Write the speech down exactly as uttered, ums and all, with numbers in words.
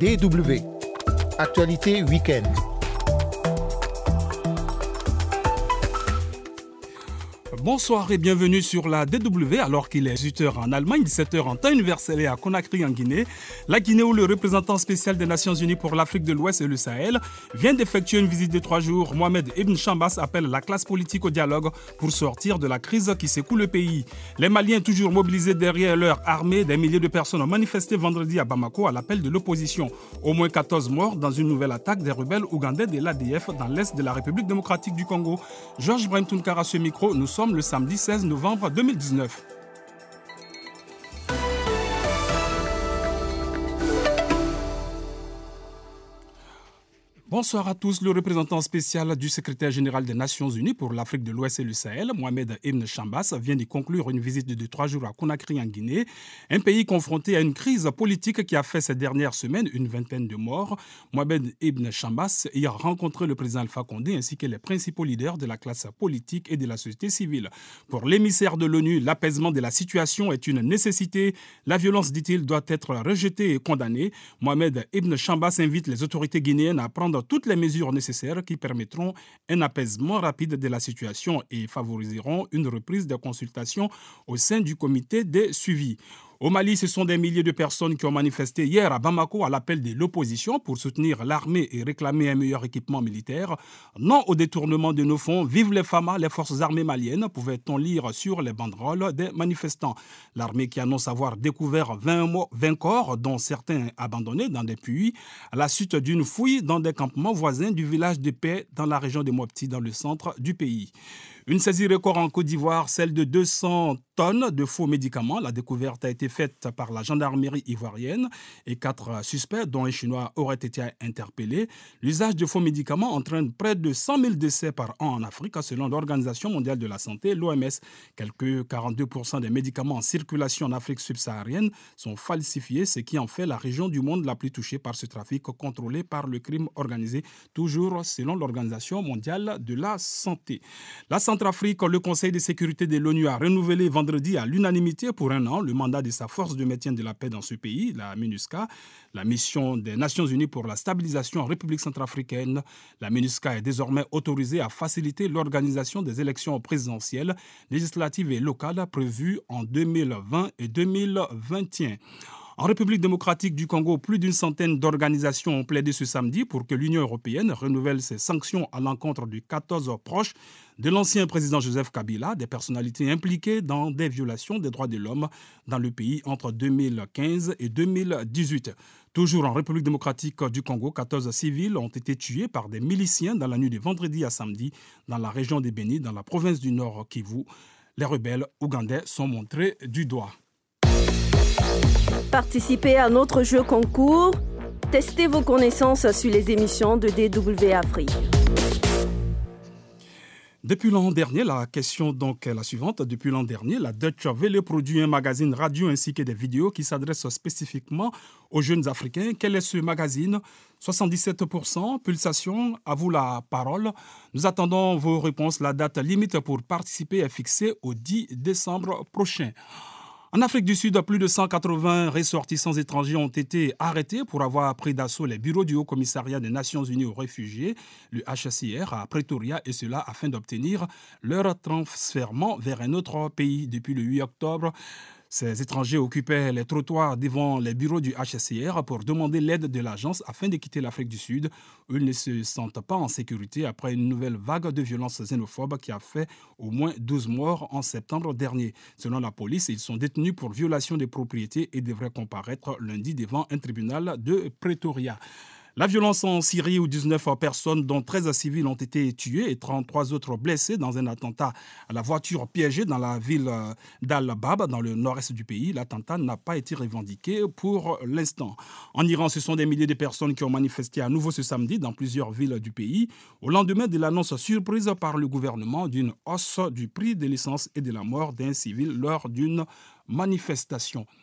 D W. Actualité week-end. Bonsoir et bienvenue sur la D W alors qu'il est dix-huit heures en Allemagne, dix-sept heures en temps universel et à Conakry en Guinée. La Guinée où le représentant spécial des Nations Unies pour l'Afrique de l'Ouest et le Sahel vient d'effectuer une visite de trois jours. Mohamed Ibn Chambas appelle la classe politique au dialogue pour sortir de la crise qui secoue le pays. Les Maliens toujours mobilisés derrière leur armée, des milliers de personnes ont manifesté vendredi à Bamako à l'appel de l'opposition. Au moins quatorze morts dans une nouvelle attaque des rebelles ougandais de l'A D F dans l'est de la République démocratique du Congo. Georges Brahim Tounkara à ce micro, nous sommes le samedi seize novembre deux mille dix-neuf. Bonsoir à tous. Le représentant spécial du secrétaire général des Nations Unies pour l'Afrique de l'Ouest et le Sahel, Mohamed Ibn Chambas, vient d'y conclure une visite de trois jours à Conakry en Guinée, un pays confronté à une crise politique qui a fait ces dernières semaines une vingtaine de morts. Mohamed Ibn Chambas y a rencontré le président Alpha Condé ainsi que les principaux leaders de la classe politique et de la société civile. Pour l'émissaire de l'ONU, l'apaisement de la situation est une nécessité. La violence, dit-il, doit être rejetée et condamnée. Mohamed Ibn Chambas invite les autorités guinéennes à prendre toutes les mesures nécessaires qui permettront un apaisement rapide de la situation et favoriseront une reprise des consultations au sein du comité de suivi. Au Mali, ce sont des milliers de personnes qui ont manifesté hier à Bamako à l'appel de l'opposition pour soutenir l'armée et réclamer un meilleur équipement militaire. Non au détournement de nos fonds, vive les F A M A, les forces armées maliennes, pouvait-on lire sur les banderoles des manifestants. L'armée qui annonce avoir découvert vingt corps, dont certains abandonnés dans des puits, à la suite d'une fouille dans des campements voisins du village de Paix dans la région de Mopti, dans le centre du pays. Une saisie record en Côte d'Ivoire, celle de deux cents tonnes de faux médicaments. La découverte a été faite par la gendarmerie ivoirienne et quatre suspects, dont un Chinois, auraient été interpellés. L'usage de faux médicaments entraîne près de cent mille décès par an en Afrique, selon l'Organisation mondiale de la santé, l'O M S. Quelques quarante-deux pour cent des médicaments en circulation en Afrique subsaharienne sont falsifiés, ce qui en fait la région du monde la plus touchée par ce trafic contrôlé par le crime organisé, toujours selon l'Organisation mondiale de la santé. La Centrafrique, le Conseil de sécurité de l'ONU a renouvelé vendredi à l'unanimité pour un an le mandat de sa force de maintien de la paix dans ce pays, la MINUSCA, la mission des Nations Unies pour la stabilisation en République centrafricaine. La MINUSCA est désormais autorisée à faciliter l'organisation des élections présidentielles, législatives et locales prévues en deux mille vingt et deux mille vingt et un. En République démocratique du Congo, plus d'une centaine d'organisations ont plaidé ce samedi pour que l'Union européenne renouvelle ses sanctions à l'encontre de quatorze proches de l'ancien président Joseph Kabila, des personnalités impliquées dans des violations des droits de l'homme dans le pays entre deux mille quinze et deux mille dix-huit. Toujours en République démocratique du Congo, quatorze civils ont été tués par des miliciens dans la nuit de vendredi à samedi dans la région de Beni, dans la province du Nord Kivu. Les rebelles ougandais sont montrés du doigt. Participez à notre jeu concours. Testez vos connaissances sur les émissions de D W Afrique. Depuis l'an dernier, la question donc est la suivante. Depuis l'an dernier, la Deutsche Welle produit un magazine radio ainsi que des vidéos qui s'adressent spécifiquement aux jeunes Africains. Quel est ce magazine ? soixante-dix-sept pour cent. Pulsation, à vous la parole. Nous attendons vos réponses. La date limite pour participer est fixée au dix décembre prochain. En Afrique du Sud, plus de cent quatre-vingts ressortissants étrangers ont été arrêtés pour avoir pris d'assaut les bureaux du Haut-Commissariat des Nations Unies aux réfugiés, le H C R, à Pretoria, et cela afin d'obtenir leur transfèrement vers un autre pays. Depuis le huit octobre, ces étrangers occupaient les trottoirs devant les bureaux du H C R pour demander l'aide de l'agence afin de quitter l'Afrique du Sud. Eux ne se sentent pas en sécurité après une nouvelle vague de violences xénophobes qui a fait au moins douze morts en septembre dernier. Selon la police, ils sont détenus pour violation des propriétés et devraient comparaître lundi devant un tribunal de Pretoria. La violence en Syrie où dix-neuf personnes, dont treize civils, ont été tuées et trente-trois autres blessés dans un attentat à la voiture piégée dans la ville d'Al-Bab, dans le nord-est du pays. L'attentat n'a pas été revendiqué pour l'instant. En Iran, ce sont des milliers de personnes qui ont manifesté à nouveau ce samedi dans plusieurs villes du pays, au lendemain de l'annonce surprise par le gouvernement d'une hausse du prix de l'essence et de la mort d'un civil lors d'une manifestation.